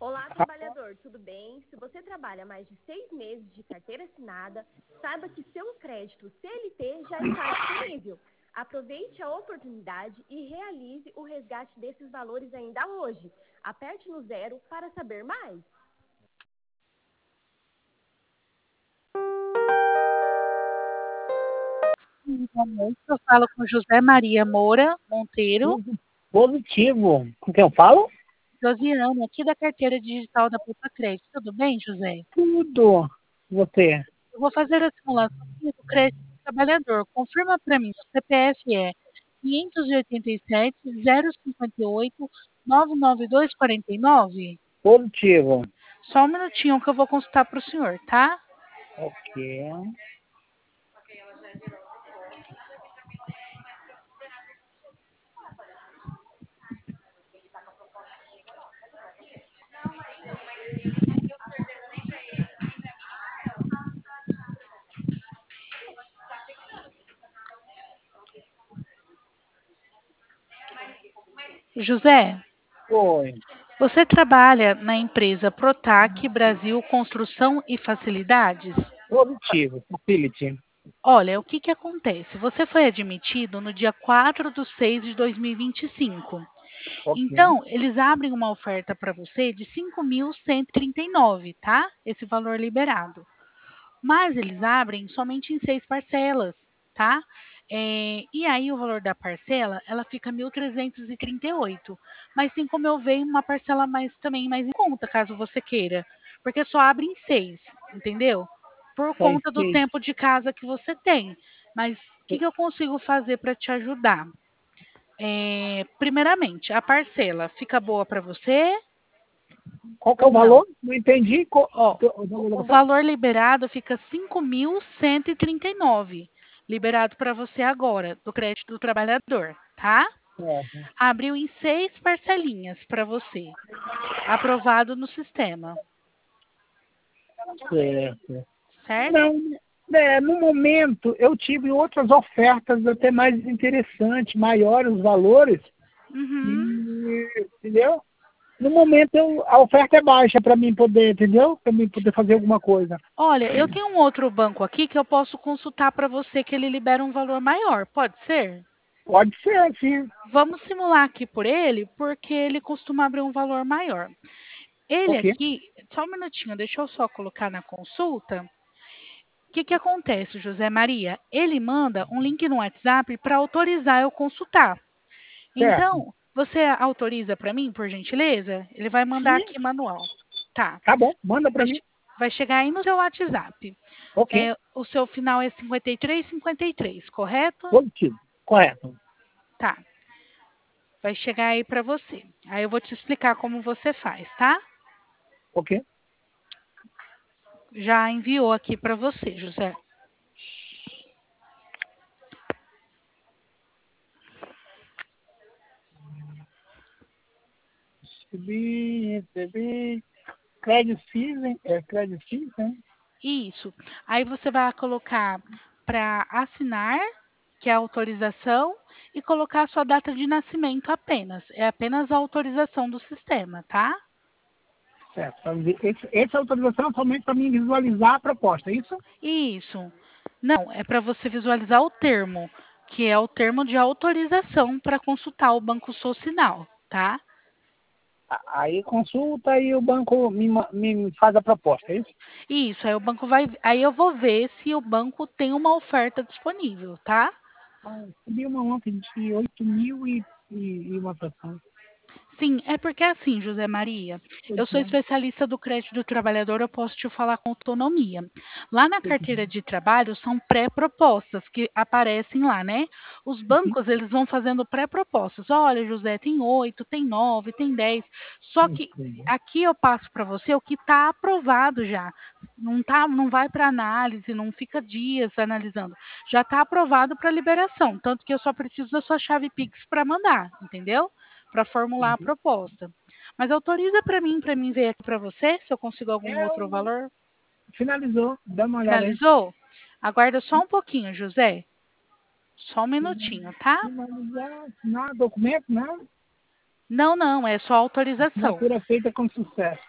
Olá, trabalhador, tudo bem? Se você trabalha mais de 6 meses de carteira assinada, saiba que seu crédito CLT já está disponível. Aproveite a oportunidade e realize o resgate desses valores ainda hoje. Aperte no 0 para saber mais. Boa noite, eu falo com José Maria Moura Monteiro, Positivo. Com quem eu falo? Josiane, aqui da carteira digital da Poupa Crédito. Tudo bem, José? Tudo. Você? Eu vou fazer a simulação aqui do crédito do trabalhador. Confirma para mim, o CPF é 587-058-99249? Positivo. Só um minutinho que eu vou consultar para o senhor, tá? Ok. José, Oi. você trabalha na empresa Protac Brasil Construção e Facilidades? Positivo. Facility. Olha, o que que acontece? Você foi admitido no dia 4/6 de 2025. Ok. Então, eles abrem uma oferta para você de 5.139, tá? Esse valor liberado. Mas eles abrem somente em 6 parcelas, tá? E aí o valor da parcela, ela fica 1.338. Mas tem como eu ver uma parcela também mais em conta, caso você queira. Porque só abre em 6, entendeu? Por Só em conta do 6. tempo de casa que você tem. Mas o que que eu consigo fazer para te ajudar? Primeiramente, a parcela fica boa para você Qual que é o ou não? valor? Não entendi. Ó, O valor da o parcela? valor liberado fica 5.139, liberado para você agora, do crédito do trabalhador, tá? Certo. Abriu em 6 parcelinhas para você, aprovado no sistema, Certo. certo? Não, no momento eu tive outras ofertas até mais interessantes, maiores os valores, Uhum. entendeu? No momento a oferta é baixa para mim poder, entendeu? Para mim poder fazer alguma coisa. Olha, eu tenho um outro banco aqui que eu posso consultar para você que ele libera um valor maior, pode ser? Pode ser, sim. Vamos simular aqui por ele, porque ele costuma abrir um valor maior. Ele Ok. aqui, só um minutinho, deixa eu só colocar na consulta. O que que acontece, José Maria? Ele manda um link no WhatsApp para autorizar eu consultar. Certo. Então, você autoriza para mim, por gentileza? Ele vai mandar Sim. aqui manual. Tá. Tá bom. Manda para Vai, mim. vai chegar aí no seu WhatsApp. Ok. O seu final é 5353, correto? Positivo. Correto. Tá. Vai chegar aí para você. Aí eu vou te explicar como você faz, tá? Ok. Já enviou aqui para você, José. Recebi. Credit Season. É Credit Season? Isso. Aí você vai colocar para assinar, que é a autorização, e colocar a sua data de nascimento apenas. É apenas a autorização do sistema, tá? Certo. Essa autorização é somente para mim visualizar a proposta, é isso? Isso. Não, é para você visualizar o termo, que é o termo de autorização para consultar o Banco Social, tá? Aí consulta e o banco me faz a proposta, é isso? Isso, aí o banco vai. Aí eu vou ver se o banco tem uma oferta disponível, tá? Recebi uma ontem de 8 mil e uma fração. Sim, é porque assim, José Maria, eu sou especialista do crédito do trabalhador, eu posso te falar com autonomia. Lá na carteira de trabalho são pré-propostas que aparecem lá, né? Os bancos, eles vão fazendo pré-propostas. Olha, José, tem 8, tem 9, tem 10. Só que aqui eu passo para você o que está aprovado já. Não vai para análise, não fica dias analisando. Já está aprovado para liberação, tanto que eu só preciso da sua chave Pix para mandar, entendeu? Para formular a proposta. Mas autoriza para mim ver aqui para você, se eu consigo algum outro valor. Finalizou, dá uma olhada aí. Finalizou? Aguarda só um pouquinho, José. Só um minutinho, tá? Finalizar, assinar documento, não? Não, não, é só autorização. Assinatura feita com sucesso.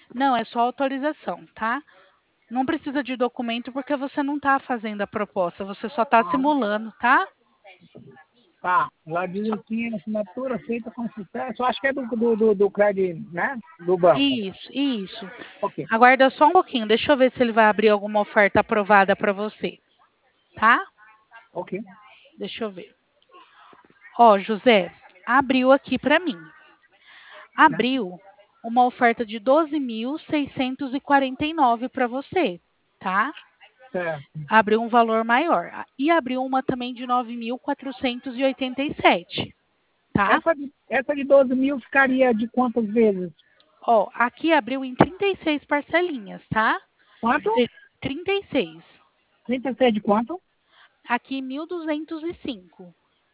Não, é só autorização, tá? Não precisa de documento porque você não está fazendo a proposta, você só está Ah, simulando, tá? tá. Lá diz aqui, assinatura feita com sucesso. Eu acho que é do crédito, né? Do banco. Isso, isso. Ok, Aguarda só um pouquinho, deixa eu ver se ele vai abrir alguma oferta aprovada para você, tá? ok. Deixa eu ver. Ó, José, abriu aqui para mim. Né? Abriu uma oferta de 12.649 para você, tá? Certo. Abriu um valor maior. E abriu uma também de 9.487, tá? Essa de 12 mil ficaria de quantas vezes? Ó, aqui abriu em 36 parcelinhas, tá? Quanto? 36. 36 de quanto? Aqui 1.205.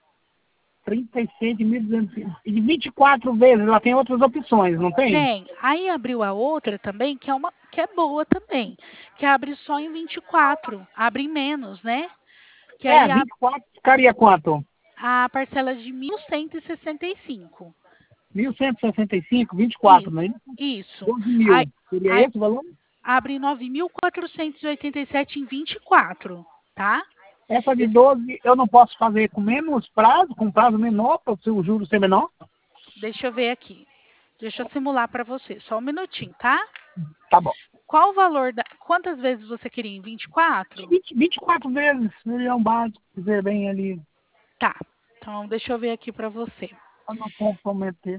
36 de 1.200. E de 24 vezes, ela tem outras opções, não tem? Tem. Aí abriu a outra também, que é boa também, que abre só em 24, abre em menos, né? Que É, aí 24 ficaria quanto? a parcela de 1.165. 1.165, 24, Isso. não é isso? Isso. 12 Aí, mil. Seria aí esse o valor? abre 9.487 em 24, tá? Essa de Esse- 12 eu não posso fazer com menos prazo, com prazo menor, para o juro ser menor? Deixa eu ver aqui. Deixa eu simular para você. Só um minutinho, tá? Tá bom. Qual o valor da. Quantas vezes você queria? Em 24? 24 vezes, seria um básico, dizer bem ali, Tá. Então, deixa eu ver aqui para você. para não comprometer.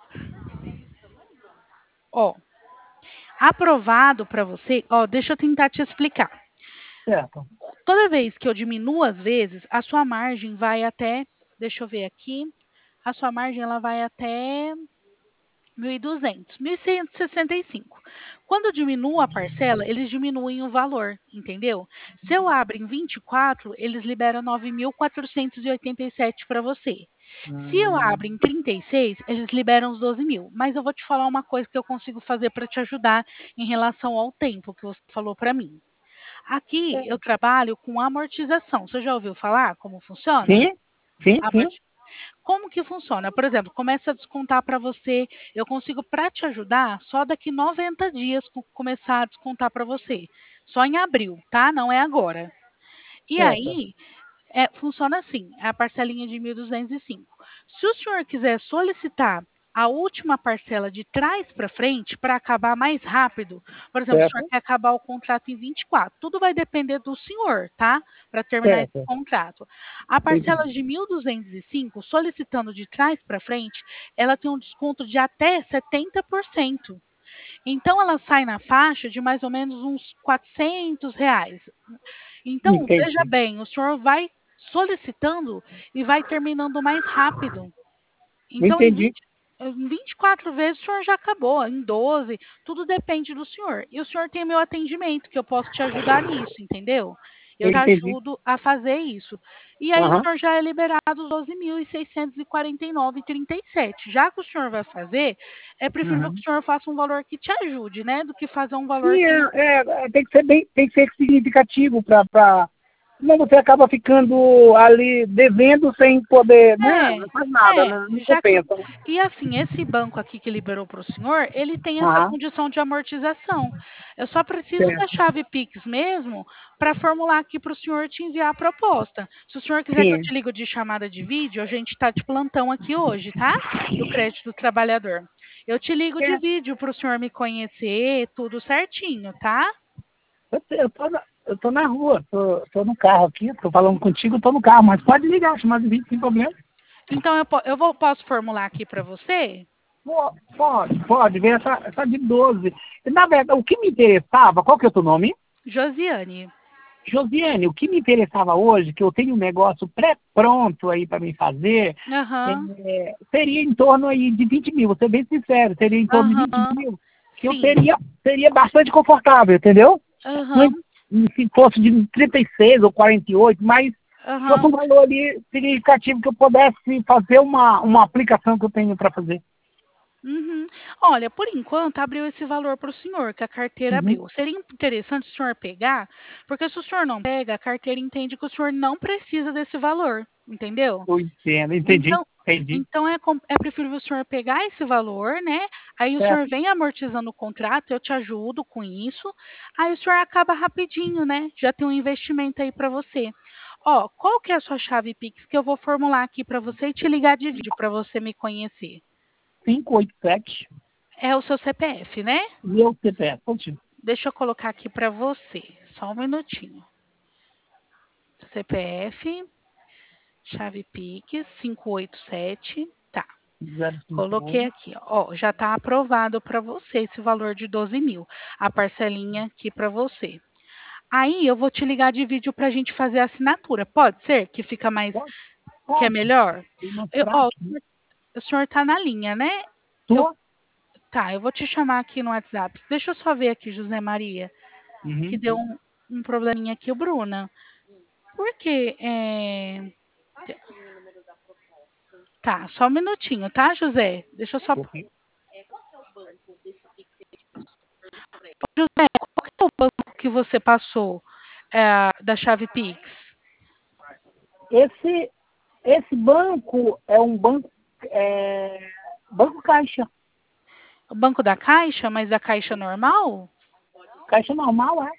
Ó, aprovado para você. Ó, deixa eu tentar te explicar. Certo. Toda vez que eu diminuo as vezes, a sua margem vai até. Deixa eu ver aqui. A sua margem ela vai até 1.200, 1.165. Quando eu diminuo a parcela, eles diminuem o valor, entendeu? Se eu abro em 24, eles liberam 9.487 para você. Se eu abro em 36, eles liberam os 12 mil. Mas eu vou te falar uma coisa que eu consigo fazer para te ajudar em relação ao tempo que você falou para mim. Aqui eu trabalho com amortização. Você já ouviu falar como funciona? Sim, sim, sim. Amorti- Como que funciona? Por exemplo, começa a descontar para você. Eu consigo, para te ajudar, só daqui 90 dias começar a descontar para você. Só em abril, tá? Não é agora. E Certo. aí, funciona assim, é a parcelinha de 1.205. Se o senhor quiser solicitar a última parcela de trás para frente para acabar mais rápido, por exemplo, o senhor Certo. quer acabar o contrato em 24, tudo vai depender do senhor, tá? Para terminar esse Certo. contrato. A parcela Entendi. de 1.205, solicitando de trás para frente, ela tem um desconto de até 70%. Então, ela sai na faixa de mais ou menos uns R$ 400. Então, veja Entendi. bem, o senhor vai solicitando e vai terminando mais rápido. Então, Entendi. em 24 vezes o senhor já acabou, em 12, tudo depende do senhor. E o senhor tem meu atendimento, que eu posso te ajudar nisso, entendeu? Eu te Entendi. ajudo a fazer isso. E aí o Aham. senhor já é liberado os 12.649,37. Já que o senhor vai fazer, é preferível que o Uhum. senhor faça um valor que te ajude, né? Do que fazer um valor Sim, que. tem que ser bem, tem que ser significativo para. Senão você acaba ficando ali devendo sem poder, né? É, Não faz nada, é, né? Não já que. compensa, né? E assim, esse banco aqui que liberou para o senhor, ele tem essa Aham. condição de amortização. Eu só preciso da Certo. chave Pix mesmo para formular aqui para o senhor te enviar a proposta. Se o senhor quiser que eu Sim. te ligue de chamada de vídeo, a gente está de plantão aqui hoje, tá? Do crédito do trabalhador. Eu te ligo de É, vídeo para o senhor me conhecer, tudo certinho, tá? eu tô na rua, tô no carro aqui, tô falando contigo, tô no carro, mas pode ligar, chamar de vídeo sem problema. Então posso formular aqui para você? Pode ver essa de 12. Na verdade, o que me interessava, qual que é o teu nome? Josiane. Josiane, o que me interessava hoje, que eu tenho um negócio pré-pronto aí para me fazer, Aham, seria em torno aí de 20 mil, vou ser bem sincero, seria em torno de 20 aham, mil, que eu sim. seria bastante confortável, entendeu? Não, Aham, se fosse de 36 ou 48, mas fosse aham. um valor ali significativo que eu pudesse fazer uma aplicação que eu tenho para fazer. Uhum. Olha, por enquanto abriu esse valor para o senhor, que a carteira Uhum. abriu. Seria interessante o senhor pegar, porque se o senhor não pega, a carteira entende que o senhor não precisa desse valor, entendeu? Eu entendo, Então, entendi. Entendi. Então é preferível o senhor pegar esse valor, né? Aí o Certo. senhor vem amortizando o contrato, eu te ajudo com isso. Aí o senhor acaba rapidinho, né? Já tem um investimento aí para você. Ó, qual que é a sua chave Pix que eu vou formular aqui para você e te ligar de vídeo para você me conhecer? 587, É o seu CPF, né? meu CPF. Continua. Deixa eu colocar aqui para você. Só um minutinho. CPF, chave Pix 587. Tá. Coloquei 051. aqui, ó, já está aprovado para você esse valor de 12 mil, a parcelinha aqui para você. Aí eu vou te ligar de vídeo para a gente fazer a assinatura. Pode ser que fica mais, Pode, que é pode. melhor? Tem mais Ó, prático, né? o senhor está na linha, né? Eu, Tô. tá, eu vou te chamar aqui no WhatsApp. Deixa eu só ver aqui, José Maria, que Uhum. deu um probleminha aqui, o Bruna. Por que? Tá, só um minutinho, tá, José? Deixa eu só. Ok. José, qual que é o banco que você passou da chave Pix? Esse banco é um banco, banco Caixa. O banco da Caixa, mas da Caixa normal? Caixa normal, é?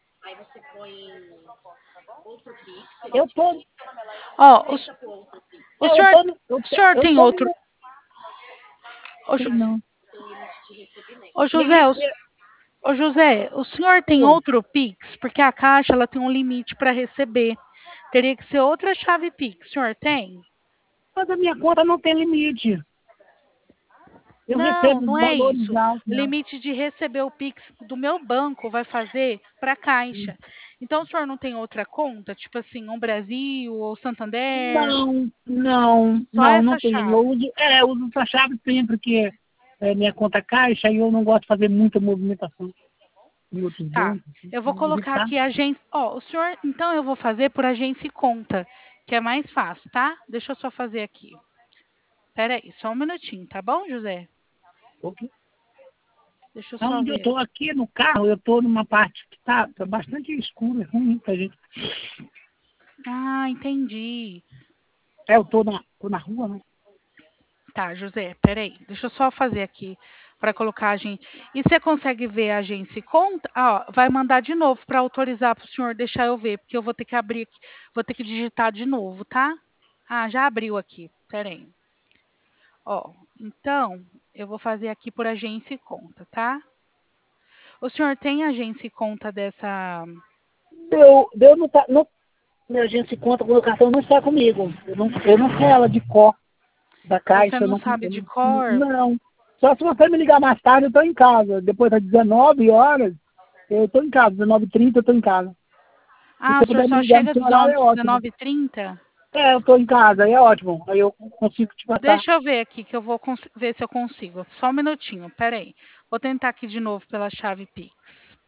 Eu tô, Ó, o eu senhor, tô, no- o senhor eu tem tô outro. no, Ô, sei não. ô, José, Limite, ô, José, o senhor tem outro Pix? Porque a Caixa ela tem um limite para receber. Teria que ser outra chave Pix. O senhor tem? mas a minha conta não tem limite. Eu Não, recebo não é valores isso. altos, O não. limite de receber o Pix do meu banco vai fazer para a Caixa. Então, o senhor não tem outra conta? Tipo assim, um Brasil ou Santander? Só Não essa tenho. chave. Eu uso essa chave sempre que é minha conta Caixa e eu não gosto de fazer muita movimentação em outros Tá. bancos. Eu vou colocar aqui agência. Ó, o senhor, então eu vou fazer por agência e conta, que é mais fácil, tá? Deixa eu só fazer aqui. Espera aí, só um minutinho, tá bom, José? Ok. Deixa eu só Onde eu ver. estou aqui no carro, eu estou numa parte que tá bastante escura, é ruim pra gente. Ah, entendi. Eu tô na rua, né? Tá, José, peraí. Deixa eu só fazer aqui para colocar a agência. E você consegue ver a agência e conta? Ah, ó, vai mandar de novo para autorizar para o senhor deixar eu ver, porque eu vou ter que abrir aqui, vou ter que digitar de novo, tá? Ah, já abriu aqui. Peraí. Ó, então eu vou fazer aqui por agência e conta, tá? O senhor tem agência e conta dessa. Deu no, minha agência de conta, a colocação não está comigo. Eu não sei ela de cor da Você Caixa, não sabe de cor? não. Só se você me ligar mais tarde, eu estou em casa. Depois das 19 horas, eu estou em casa. 19h30 eu estou em casa. Se Ah, o você senhor puder me só ligar chega nesse horário, é ótimo. 19h30? Eu estou em casa, aí é ótimo. Aí eu consigo te passar. Deixa eu ver aqui que eu vou ver se eu consigo. Só um minutinho, peraí. Vou tentar aqui de novo pela chave Pix.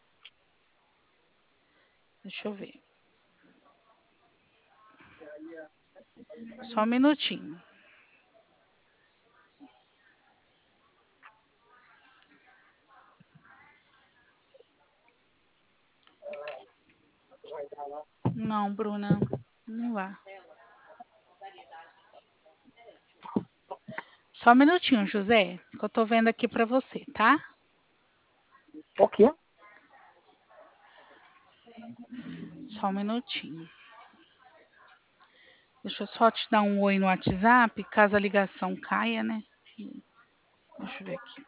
Deixa eu ver. Só um minutinho. Não, Bruna, não vai. Só um minutinho, José, que eu tô vendo aqui para você, tá? Ok. Só um minutinho. Deixa eu só te dar um oi no WhatsApp, caso a ligação caia, né? Deixa eu ver aqui.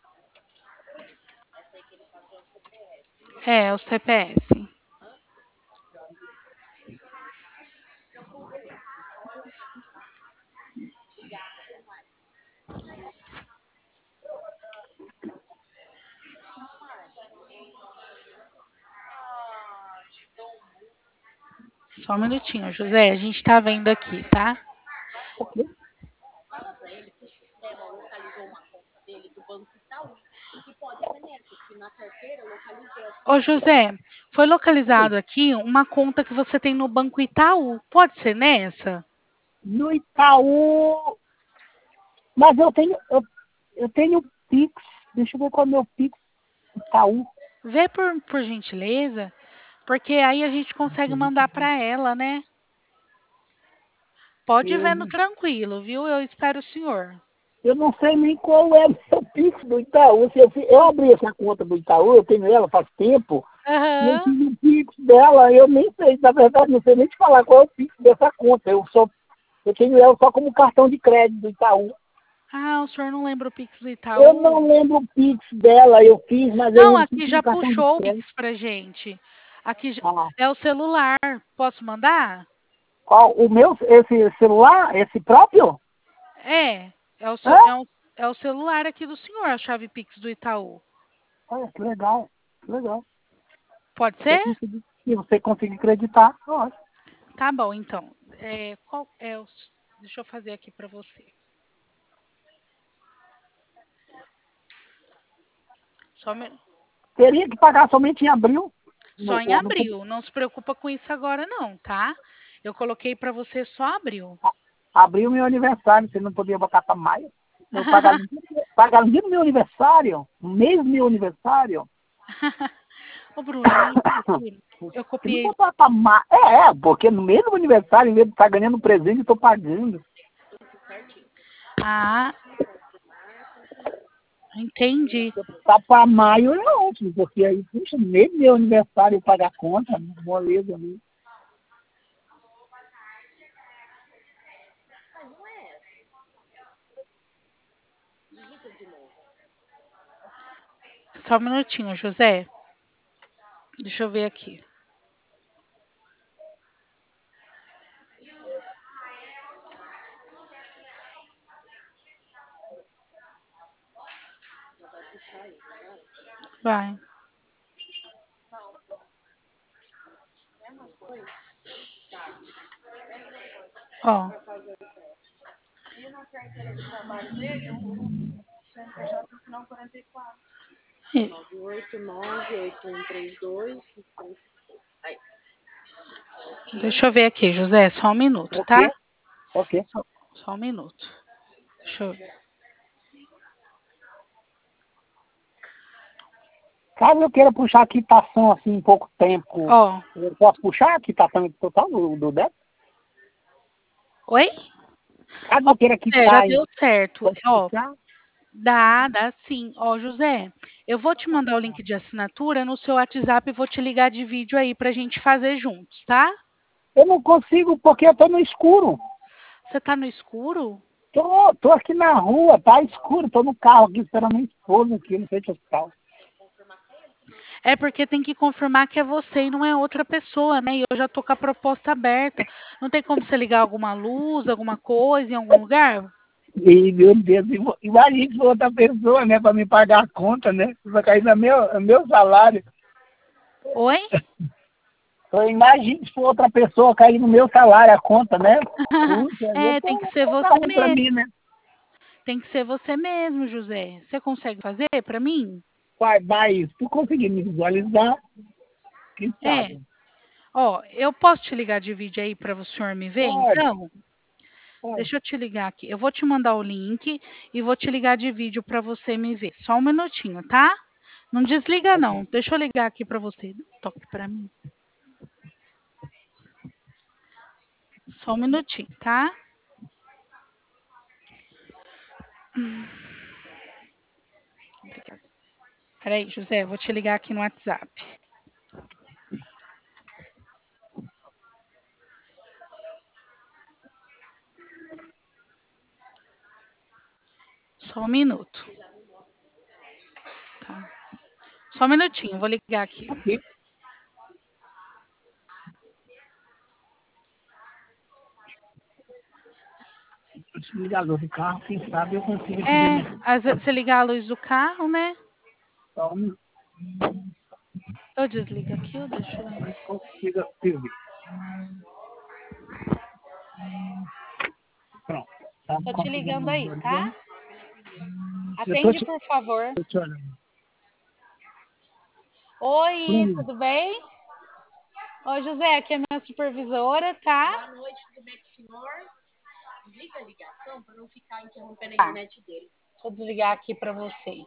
É o CPF. Só um minutinho, José. A gente tá vendo aqui, tá? Ok. Ô, José, foi localizado aqui uma conta que você tem no Banco Itaú. Pode ser nessa? No Itaú. Mas eu tenho Pix. Deixa eu ver qual é o meu Pix. Itaú. Vê por gentileza, porque aí a gente consegue mandar para ela, né? Pode ir vendo tranquilo, viu? Eu espero o senhor. Eu não sei nem qual é o seu Pix do Itaú. Eu abri essa conta do Itaú, eu tenho ela faz tempo. E eu Aham. tive o Pix dela, eu nem sei, na verdade, não sei nem te falar qual é o Pix dessa conta. Eu tenho ela só como cartão de crédito do Itaú. Ah, o senhor não lembra o Pix do Eu Itaú? não lembro o Pix dela, eu fiz, mas eu Não, uso aqui como já cartão de puxou o crédito. Pix pra gente. Aqui Ah, é o celular. Posso mandar? qual, esse celular, esse próprio? É. É o, Hã? é o celular aqui do senhor, a chave Pix do Itaú. Olha, que legal, que legal. Pode ser? Se você conseguir acreditar, ótimo. Tá bom, então. Qual é o. Deixa eu fazer aqui pra você. Só, Teria que pagar somente em abril. só em abril. Não se preocupa com isso agora, não, tá? Eu coloquei pra você só abril. Abril meu aniversário, você não podia botar para maio. Eu pagar no dia do meu aniversário, no mês do meu aniversário. Ô, Bruno, eu Se não copiei. botar para maio. Porque no mês do meu aniversário, em vez de estar ganhando presente, eu estou pagando. Ah, entendi. Tá para maio não, porque aí, puxa, no mês do meu aniversário eu pagar a conta, moleza ali. Só um minutinho, José. Deixa eu ver aqui. Vai. Ó. E- 9898132. Deixa eu ver aqui, José. Só um minuto, tá? Ok. Só um minuto. Deixa eu ver. Caso eu queira puxar a quitação assim em pouco tempo, Ó. eu posso puxar a quitação total do débito? Oi? Caso eu queira Já quitar, deu certo. posso Ó, puxar? dá sim. Ó, José, eu vou te mandar o link de assinatura no seu WhatsApp e vou te ligar de vídeo aí pra gente fazer juntos, tá? Eu não consigo porque eu tô no escuro. Você tá no escuro? Tô aqui na rua, tá escuro, tô no carro aqui esperando minha esposa aqui no frente ao hospital. É porque tem que confirmar que é você e não é outra pessoa, né? E eu já tô com a proposta aberta. Não tem como você ligar alguma luz, alguma coisa em algum lugar? E, meu Deus, imagina se for outra pessoa, né, para me pagar a conta, né? Vai cair no meu salário. Oi? Então, imagina se for outra pessoa cair no meu salário a conta, né? Puxa, É, tem que ser tá você ruim pra mesmo. mim, né? Tem que ser você mesmo, José. Você consegue fazer para mim? Vai, se tu conseguir me visualizar, quem É. sabe? Ó, eu posso te ligar de vídeo aí para o senhor me ver, Pode, então? pode. Deixa eu te ligar aqui. Eu vou te mandar o link e vou te ligar de vídeo para você me ver. Só um minutinho, tá? Não desliga não. Deixa eu ligar aqui para você. Dá um toque para mim. Só um minutinho, tá? Obrigada. Peraí, José, eu vou te ligar aqui no WhatsApp. Só um minuto. Tá. Só um minutinho, eu vou ligar aqui. Aqui. Deixa eu ligar a luz do carro, quem sabe eu consigo te ver É, melhor. às vezes você ligar a luz do carro, né? Só um Eu desligo aqui, eu deixo. eu consigo te ver. Pronto. Tá Tô te conseguindo ligando me aí, visualizar? tá? Eu tô Atende, te, por favor. tô te olhando. Oi, tudo bem? Oi, José, aqui é minha supervisora, tá? Boa noite, tudo bem com o senhor? Desliga a ligação para não ficar interrompendo a internet dele. Deixa eu desligar aqui para você.